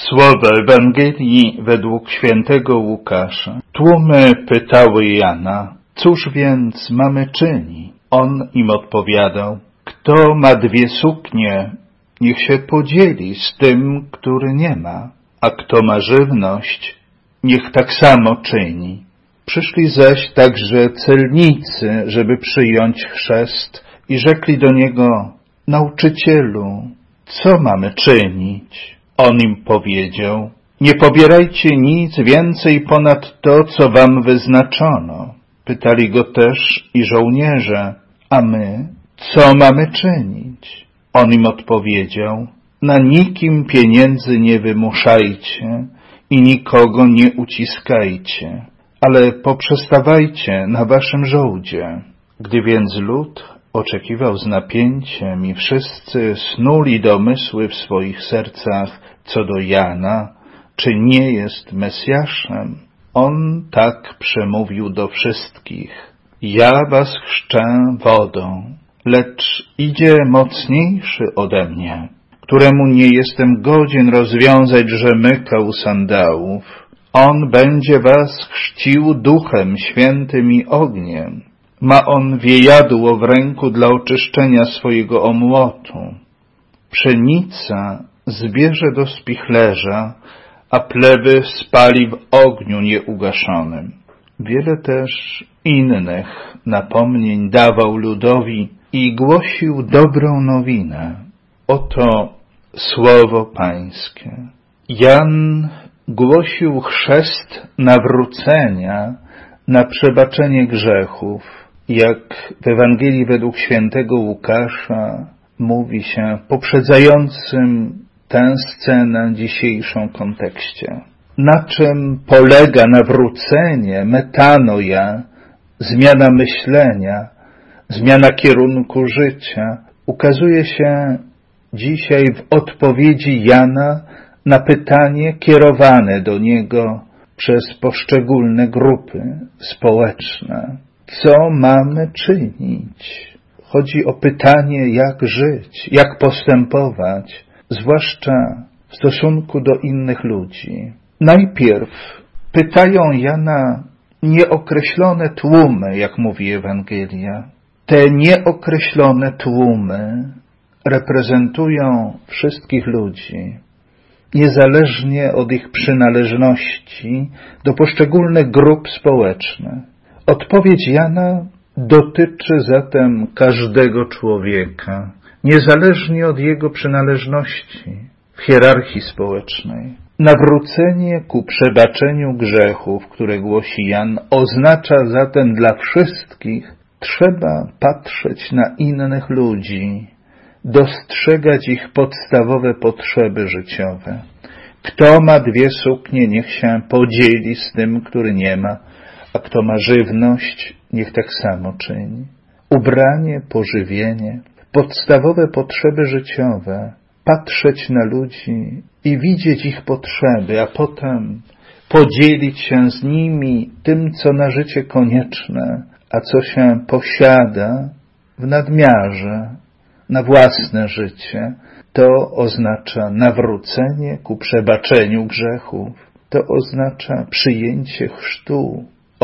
Słowa Ewangelii według świętego Łukasza. Tłumy pytały Jana, cóż więc mamy czynić? On im odpowiadał, kto ma 2 suknie, niech się podzieli z tym, który nie ma, a kto ma żywność, niech tak samo czyni. Przyszli zaś także celnicy, żeby przyjąć chrzest i rzekli do niego, nauczycielu, co mamy czynić? On im powiedział, nie pobierajcie nic więcej ponad to, co wam wyznaczono. Pytali go też i żołnierze, a my, co mamy czynić? On im odpowiedział, na nikim pieniędzy nie wymuszajcie i nikogo nie uciskajcie, ale poprzestawajcie na waszym żołdzie. Gdy więc lud oczekiwał z napięciem i wszyscy snuli domysły w swoich sercach co do Jana, czy nie jest Mesjaszem, on tak przemówił do wszystkich. Ja was chrzczę wodą, lecz idzie mocniejszy ode mnie, któremu nie jestem godzien rozwiązać rzemyka u sandałów. On będzie was chrzcił Duchem Świętym i ogniem. Ma on wiejadło w ręku dla oczyszczenia swojego omłotu. Pszenica zbierze do spichlerza, a plewy spali w ogniu nieugaszonym. Wiele też innych napomnień dawał ludowi i głosił dobrą nowinę. Oto słowo Pańskie. Jan głosił chrzest nawrócenia na przebaczenie grzechów. Jak w Ewangelii według świętego Łukasza mówi się poprzedzającym tę scenę dzisiejszą kontekście. Na czym polega nawrócenie, metanoia, zmiana myślenia, zmiana kierunku życia, ukazuje się dzisiaj w odpowiedzi Jana na pytanie kierowane do niego przez poszczególne grupy społeczne. Co mamy czynić? Chodzi o pytanie, jak żyć, jak postępować, zwłaszcza w stosunku do innych ludzi. Najpierw pytają Jana nieokreślone tłumy, jak mówi Ewangelia. Te nieokreślone tłumy reprezentują wszystkich ludzi, niezależnie od ich przynależności do poszczególnych grup społecznych. Odpowiedź Jana dotyczy zatem każdego człowieka, niezależnie od jego przynależności w hierarchii społecznej. Nawrócenie ku przebaczeniu grzechów, które głosi Jan, oznacza zatem dla wszystkich, trzeba patrzeć na innych ludzi, dostrzegać ich podstawowe potrzeby życiowe. Kto ma 2 suknie, niech się podzieli z tym, który nie ma, a kto ma żywność, niech tak samo czyni. Ubranie, pożywienie, podstawowe potrzeby życiowe, patrzeć na ludzi i widzieć ich potrzeby, a potem podzielić się z nimi tym, co na życie konieczne, a co się posiada w nadmiarze, na własne życie. To oznacza nawrócenie ku przebaczeniu grzechów. To oznacza przyjęcie chrztu,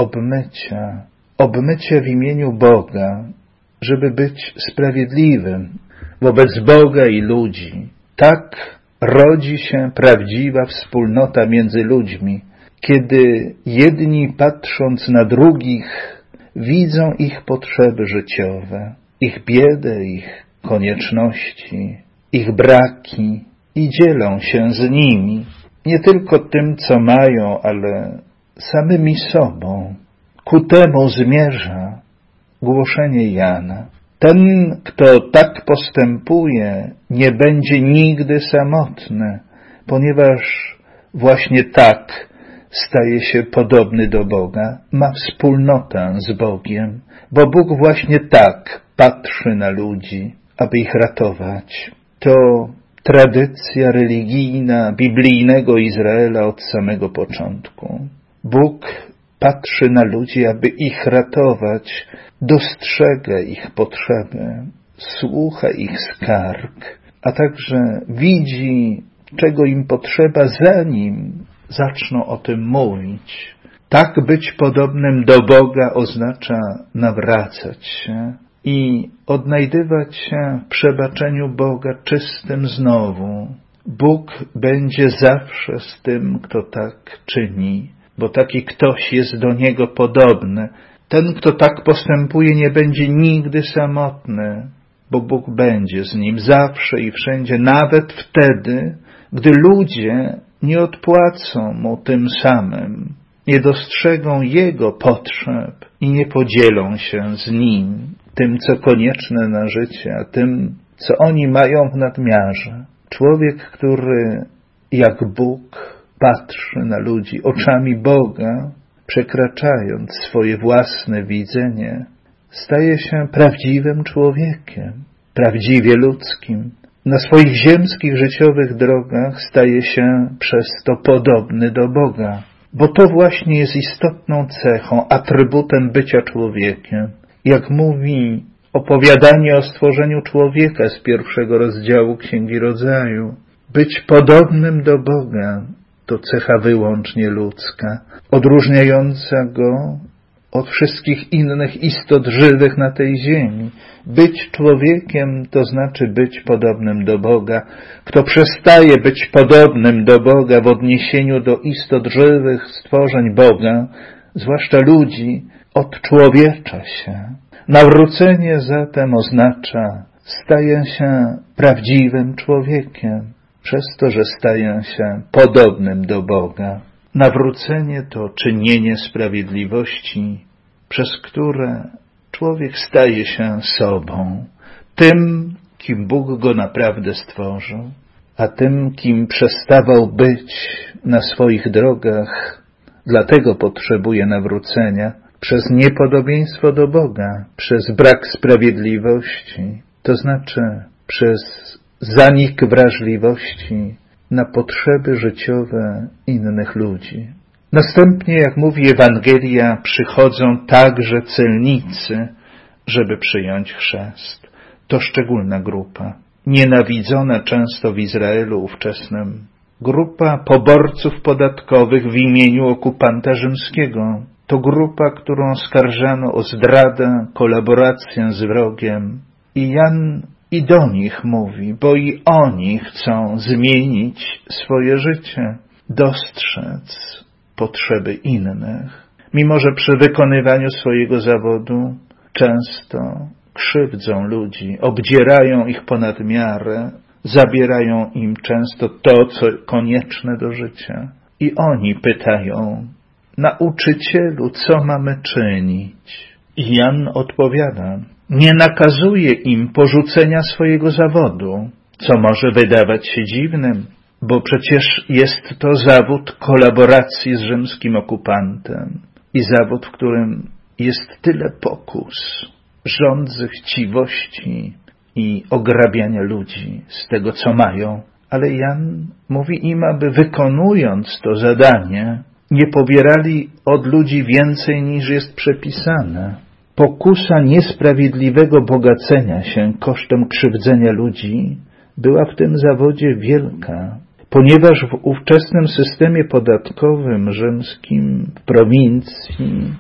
obmycia w imieniu Boga, żeby być sprawiedliwym wobec Boga i ludzi. Tak rodzi się prawdziwa wspólnota między ludźmi, kiedy jedni patrząc na drugich widzą ich potrzeby życiowe, ich biedę, ich konieczności, ich braki i dzielą się z nimi, nie tylko tym, co mają, ale samymi sobą. Ku temu zmierza głoszenie Jana. Ten, kto tak postępuje, nie będzie nigdy samotny, ponieważ właśnie tak staje się podobny do Boga, ma wspólnotę z Bogiem, bo Bóg właśnie tak patrzy na ludzi, aby ich ratować. To tradycja religijna biblijnego Izraela od samego początku. Bóg patrzy na ludzi, aby ich ratować, dostrzega ich potrzeby, słucha ich skarg, a także widzi czego im potrzeba, zanim zaczną o tym mówić. Tak być podobnym do Boga oznacza nawracać się i odnajdywać się w przebaczeniu Boga czystym znowu. Bóg będzie zawsze z tym, kto tak czyni, bo taki ktoś jest do Niego podobny. Ten, kto tak postępuje, nie będzie nigdy samotny, bo Bóg będzie z nim zawsze i wszędzie, nawet wtedy, gdy ludzie nie odpłacą Mu tym samym, nie dostrzegą Jego potrzeb i nie podzielą się z Nim tym, co konieczne na życie, a tym, co oni mają w nadmiarze. Człowiek, który jak Bóg patrzy na ludzi oczami Boga, przekraczając swoje własne widzenie, staje się prawdziwym człowiekiem, prawdziwie ludzkim. Na swoich ziemskich, życiowych drogach staje się przez to podobny do Boga, bo to właśnie jest istotną cechą, atrybutem bycia człowiekiem. Jak mówi opowiadanie o stworzeniu człowieka z 1 rozdziału Księgi Rodzaju, być podobnym do Boga to cecha wyłącznie ludzka, odróżniająca go od wszystkich innych istot żywych na tej ziemi. Być człowiekiem to znaczy być podobnym do Boga. Kto przestaje być podobnym do Boga w odniesieniu do istot żywych, stworzeń Boga, zwłaszcza ludzi, odczłowiecza się. Nawrócenie zatem oznacza staję się prawdziwym człowiekiem, przez to, że staję się podobnym do Boga. Nawrócenie to czynienie sprawiedliwości, przez które człowiek staje się sobą, tym, kim Bóg go naprawdę stworzył, a tym, kim przestawał być na swoich drogach. Dlatego potrzebuje nawrócenia przez niepodobieństwo do Boga, przez brak sprawiedliwości, to znaczy przez zanik wrażliwości na potrzeby życiowe innych ludzi. Następnie, jak mówi Ewangelia, przychodzą także celnicy, żeby przyjąć chrzest. To szczególna grupa, nienawidzona często w Izraelu ówczesnym. Grupa poborców podatkowych w imieniu okupanta rzymskiego. To grupa, którą oskarżano o zdradę, kolaborację z wrogiem. I Jan i do nich mówi, bo i oni chcą zmienić swoje życie, dostrzec potrzeby innych. Mimo że przy wykonywaniu swojego zawodu często krzywdzą ludzi, obdzierają ich ponad miarę, zabierają im często to, co konieczne do życia. I oni pytają, nauczycielu, co mamy czynić? I Jan odpowiada, nie nakazuje im porzucenia swojego zawodu, co może wydawać się dziwnym, bo przecież jest to zawód kolaboracji z rzymskim okupantem i zawód, w którym jest tyle pokus, żądzy chciwości i ograbiania ludzi z tego, co mają. Ale Jan mówi im, aby wykonując to zadanie, nie pobierali od ludzi więcej niż jest przepisane. Pokusa niesprawiedliwego bogacenia się kosztem krzywdzenia ludzi była w tym zawodzie wielka, ponieważ w ówczesnym systemie podatkowym rzymskim w prowincji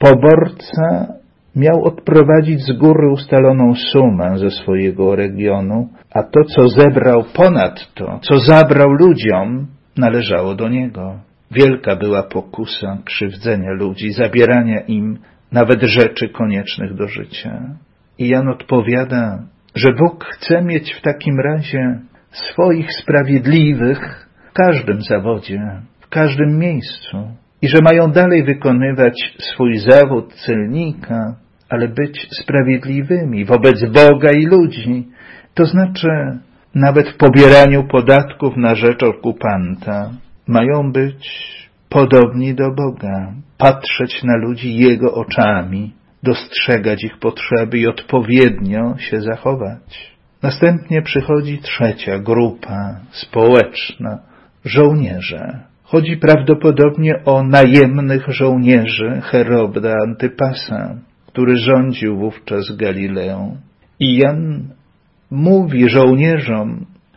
poborca miał odprowadzić z góry ustaloną sumę ze swojego regionu, a to, co zebrał ponad to, co zabrał ludziom, należało do niego. Wielka była pokusa krzywdzenia ludzi, zabierania im nawet rzeczy koniecznych do życia. I Jan odpowiada, że Bóg chce mieć w takim razie swoich sprawiedliwych w każdym zawodzie, w każdym miejscu i że mają dalej wykonywać swój zawód celnika, ale być sprawiedliwymi wobec Boga i ludzi. To znaczy, nawet w pobieraniu podatków na rzecz okupanta mają być podobni do Boga, patrzeć na ludzi Jego oczami, dostrzegać ich potrzeby i odpowiednio się zachować. Następnie przychodzi trzecia grupa społeczna, żołnierze. Chodzi prawdopodobnie o najemnych żołnierzy Heroda Antypasa, który rządził wówczas Galileą. I Jan mówi żołnierzom,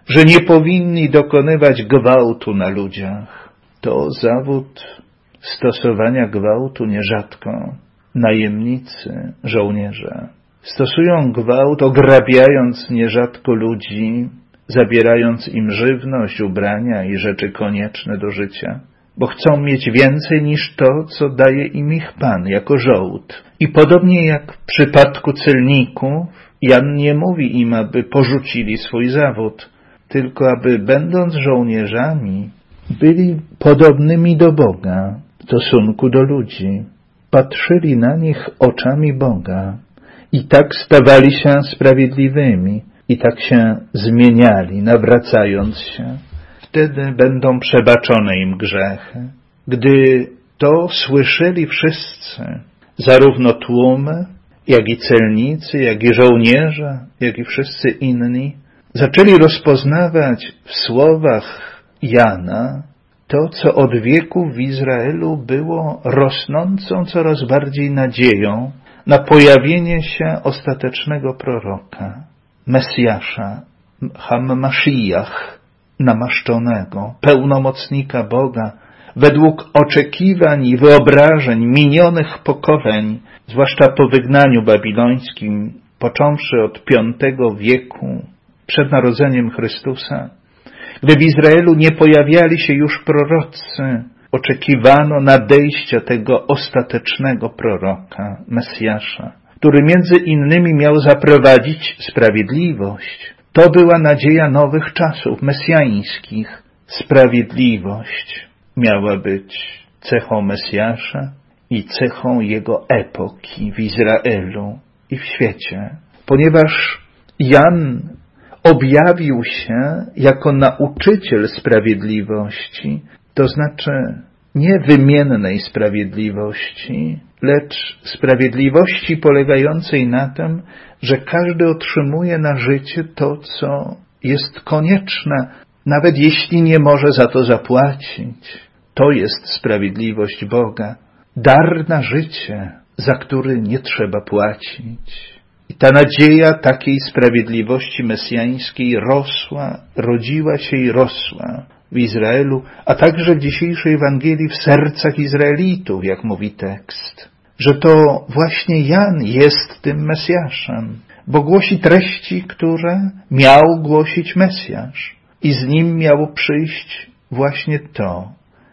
że nie powinni dokonywać gwałtu na ludziach. To zawód stosowania gwałtu nierzadko najemnicy, żołnierze stosują gwałt, ograbiając nierzadko ludzi, zabierając im żywność, ubrania i rzeczy konieczne do życia, bo chcą mieć więcej niż to, co daje im ich Pan jako żołd. I podobnie jak w przypadku celników, Jan nie mówi im, aby porzucili swój zawód, tylko aby, będąc żołnierzami, byli podobnymi do Boga w stosunku do ludzi. Patrzyli na nich oczami Boga i tak stawali się sprawiedliwymi i tak się zmieniali, nawracając się. Wtedy będą przebaczone im grzechy. Gdy to słyszeli wszyscy, zarówno tłumy, jak i celnicy, jak i żołnierze, jak i wszyscy inni, zaczęli rozpoznawać w słowach Jana to, co od wieków w Izraelu było rosnącą coraz bardziej nadzieją na pojawienie się ostatecznego proroka, Mesjasza, Mashiach, namaszczonego, pełnomocnika Boga, według oczekiwań i wyobrażeń minionych pokoleń, zwłaszcza po wygnaniu babilońskim, począwszy od V wieku przed narodzeniem Chrystusa. Gdy w Izraelu nie pojawiali się już prorocy, oczekiwano nadejścia tego ostatecznego proroka, Mesjasza, który między innymi miał zaprowadzić sprawiedliwość. To była nadzieja nowych czasów mesjańskich. Sprawiedliwość miała być cechą Mesjasza i cechą jego epoki w Izraelu i w świecie. Ponieważ Jan objawił się jako nauczyciel sprawiedliwości, to znaczy nie wymiennej sprawiedliwości, lecz sprawiedliwości polegającej na tym, że każdy otrzymuje na życie to, co jest konieczne, nawet jeśli nie może za to zapłacić. To jest sprawiedliwość Boga. Dar na życie, za który nie trzeba płacić. I ta nadzieja takiej sprawiedliwości mesjańskiej rosła, rodziła się i rosła w Izraelu, a także w dzisiejszej Ewangelii w sercach Izraelitów, jak mówi tekst, że to właśnie Jan jest tym Mesjaszem, bo głosi treści, które miał głosić Mesjasz i z nim miało przyjść właśnie to,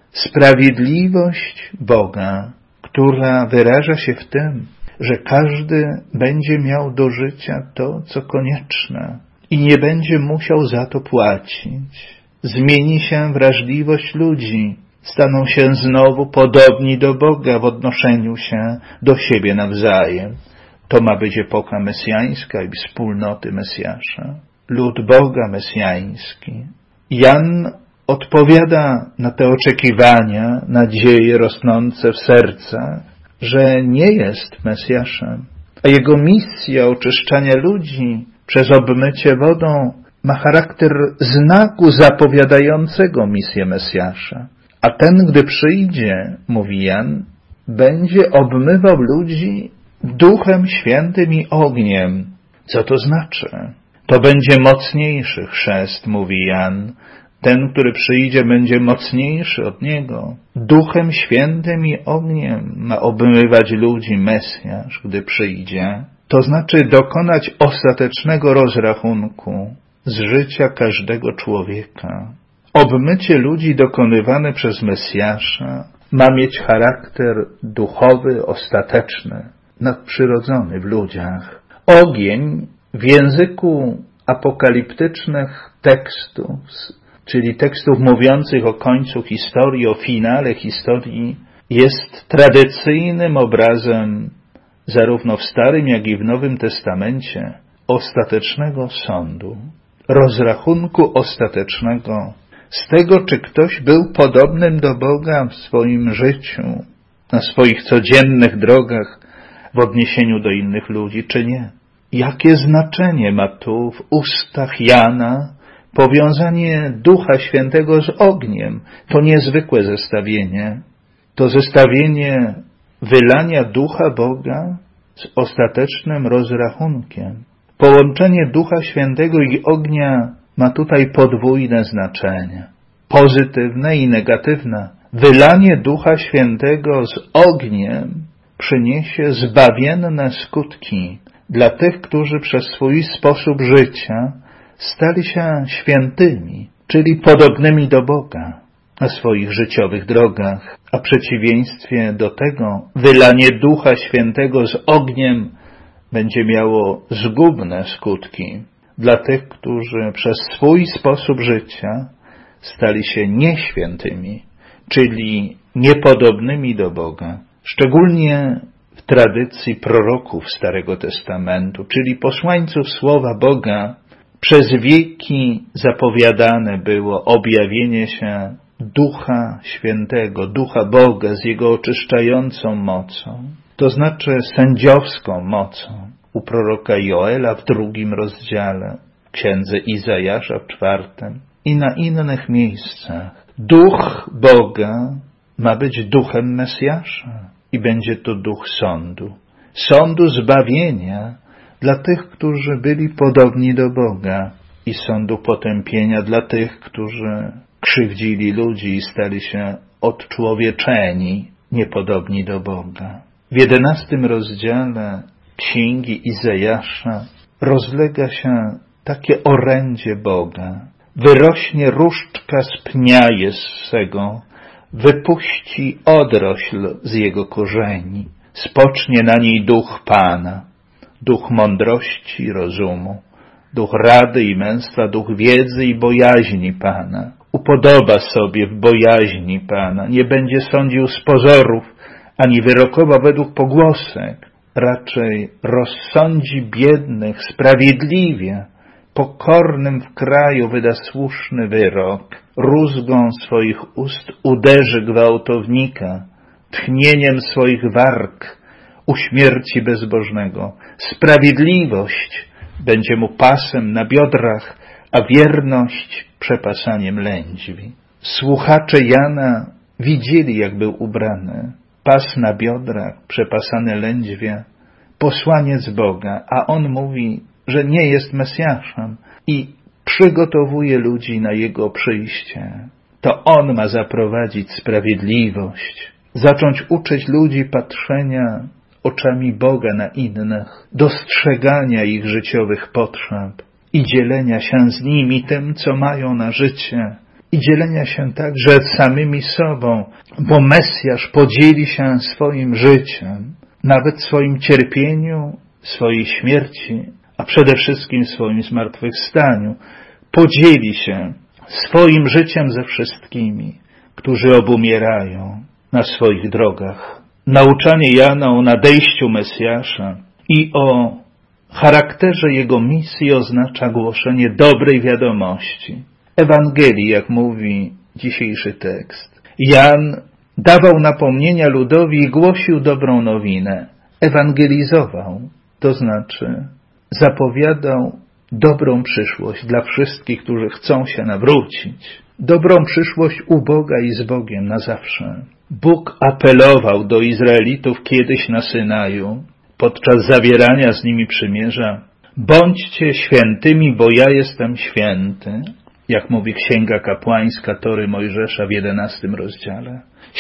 sprawiedliwość Boga, która wyraża się w tym, że każdy będzie miał do życia to, co konieczne i nie będzie musiał za to płacić. Zmieni się wrażliwość ludzi, staną się znowu podobni do Boga w odnoszeniu się do siebie nawzajem. To ma być epoka mesjańska i wspólnoty Mesjasza. Lud Boga mesjański. Jan odpowiada na te oczekiwania, nadzieje rosnące w sercach, że nie jest Mesjaszem, a jego misja oczyszczania ludzi przez obmycie wodą ma charakter znaku zapowiadającego misję Mesjasza. A ten, gdy przyjdzie, mówi Jan, będzie obmywał ludzi Duchem Świętym i ogniem. Co to znaczy? To będzie mocniejszy chrzest, mówi Jan. Ten, który przyjdzie, będzie mocniejszy od niego. Duchem Świętym i ogniem ma obmywać ludzi Mesjasz, gdy przyjdzie. To znaczy dokonać ostatecznego rozrachunku z życia każdego człowieka. Obmycie ludzi dokonywane przez Mesjasza ma mieć charakter duchowy, ostateczny, nadprzyrodzony w ludziach. Ogień w języku apokaliptycznych tekstów, czyli tekstów mówiących o końcu historii, o finale historii, jest tradycyjnym obrazem zarówno w Starym, jak i w Nowym Testamencie ostatecznego sądu, rozrachunku ostatecznego z tego, czy ktoś był podobnym do Boga w swoim życiu, na swoich codziennych drogach w odniesieniu do innych ludzi, czy nie. Jakie znaczenie ma tu w ustach Jana powiązanie Ducha Świętego z ogniem? To niezwykłe zestawienie. To zestawienie wylania Ducha Boga z ostatecznym rozrachunkiem. Połączenie Ducha Świętego i ognia ma tutaj podwójne znaczenie, pozytywne i negatywne. Wylanie Ducha Świętego z ogniem przyniesie zbawienne skutki dla tych, którzy przez swój sposób życia stali się świętymi, czyli podobnymi do Boga na swoich życiowych drogach, a w przeciwieństwie do tego wylanie Ducha Świętego z ogniem będzie miało zgubne skutki dla tych, którzy przez swój sposób życia stali się nieświętymi, czyli niepodobnymi do Boga. Szczególnie w tradycji proroków Starego Testamentu, czyli posłańców Słowa Boga, przez wieki zapowiadane było objawienie się Ducha Świętego, Ducha Boga z Jego oczyszczającą mocą, to znaczy sędziowską mocą. U proroka Joela w 2 rozdziale, księdze Izajasza w 4 i na innych miejscach. Duch Boga ma być duchem Mesjasza i będzie to duch sądu zbawienia dla tych, którzy byli podobni do Boga i sądu potępienia dla tych, którzy krzywdzili ludzi i stali się odczłowieczeni, niepodobni do Boga. W 11 rozdziale Księgi Izajasza rozlega się takie orędzie Boga. Wyrośnie różdżka z pnia Jessego, wypuści odrośl z jego korzeni, spocznie na niej duch Pana, duch mądrości i rozumu, duch rady i męstwa, duch wiedzy i bojaźni Pana. Upodoba sobie w bojaźni Pana, nie będzie sądził z pozorów, ani wyrokował według pogłosek, raczej rozsądzi biednych sprawiedliwie, pokornym w kraju wyda słuszny wyrok, rózgą swoich ust uderzy gwałtownika, tchnieniem swoich warg uśmierci bezbożnego. Sprawiedliwość będzie mu pasem na biodrach, a wierność przepasaniem lędźwi. Słuchacze Jana widzieli, jak był ubrany. Pas na biodrach, przepasane lędźwie, posłaniec Boga, a on mówi, że nie jest Mesjaszem i przygotowuje ludzi na Jego przyjście. To On ma zaprowadzić sprawiedliwość, zacząć uczyć ludzi patrzenia oczami Boga na innych, dostrzegania ich życiowych potrzeb i dzielenia się z nimi tym, co mają na życie, i dzielenia się także samymi sobą, bo Mesjasz podzieli się swoim życiem, nawet swoim cierpieniu, swojej śmierci, a przede wszystkim swoim zmartwychwstaniu. Podzieli się swoim życiem ze wszystkimi, którzy obumierają na swoich drogach. Nauczanie Jana o nadejściu Mesjasza i o charakterze jego misji oznacza głoszenie dobrej wiadomości. Ewangelii, jak mówi dzisiejszy tekst. Jan dawał napomnienia ludowi i głosił dobrą nowinę. Ewangelizował, to znaczy zapowiadał dobrą przyszłość dla wszystkich, którzy chcą się nawrócić. Dobrą przyszłość u Boga i z Bogiem na zawsze. Bóg apelował do Izraelitów kiedyś na Synaju, podczas zawierania z nimi przymierza: bądźcie świętymi, bo ja jestem święty, jak mówi Księga Kapłańska Tory Mojżesza w 11 rozdziale.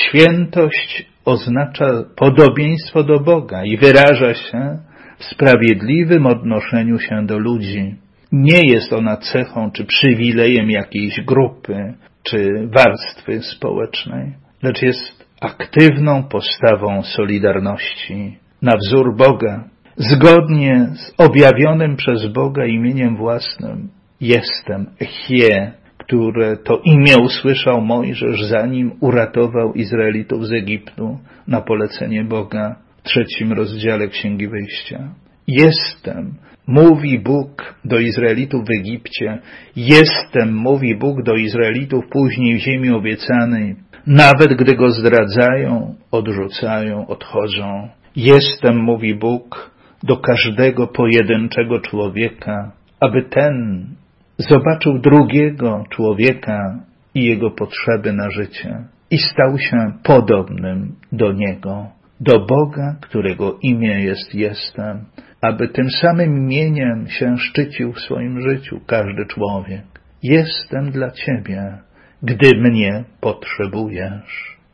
Świętość oznacza podobieństwo do Boga i wyraża się w sprawiedliwym odnoszeniu się do ludzi. Nie jest ona cechą czy przywilejem jakiejś grupy czy warstwy społecznej, lecz jest aktywną postawą solidarności na wzór Boga, zgodnie z objawionym przez Boga imieniem własnym. Jestem, Echie, które to imię usłyszał Mojżesz, zanim uratował Izraelitów z Egiptu na polecenie Boga w 3 rozdziale Księgi Wyjścia. Jestem, mówi Bóg do Izraelitów w Egipcie. Jestem, mówi Bóg do Izraelitów później w ziemi obiecanej, nawet gdy go zdradzają, odrzucają, odchodzą. Jestem, mówi Bóg, do każdego pojedynczego człowieka, aby ten zobaczył drugiego człowieka i jego potrzeby na życie i stał się podobnym do Niego, do Boga, którego imię jest Jestem, aby tym samym imieniem się szczycił w swoim życiu każdy człowiek. jestem dla Ciebie, gdy mnie potrzebujesz.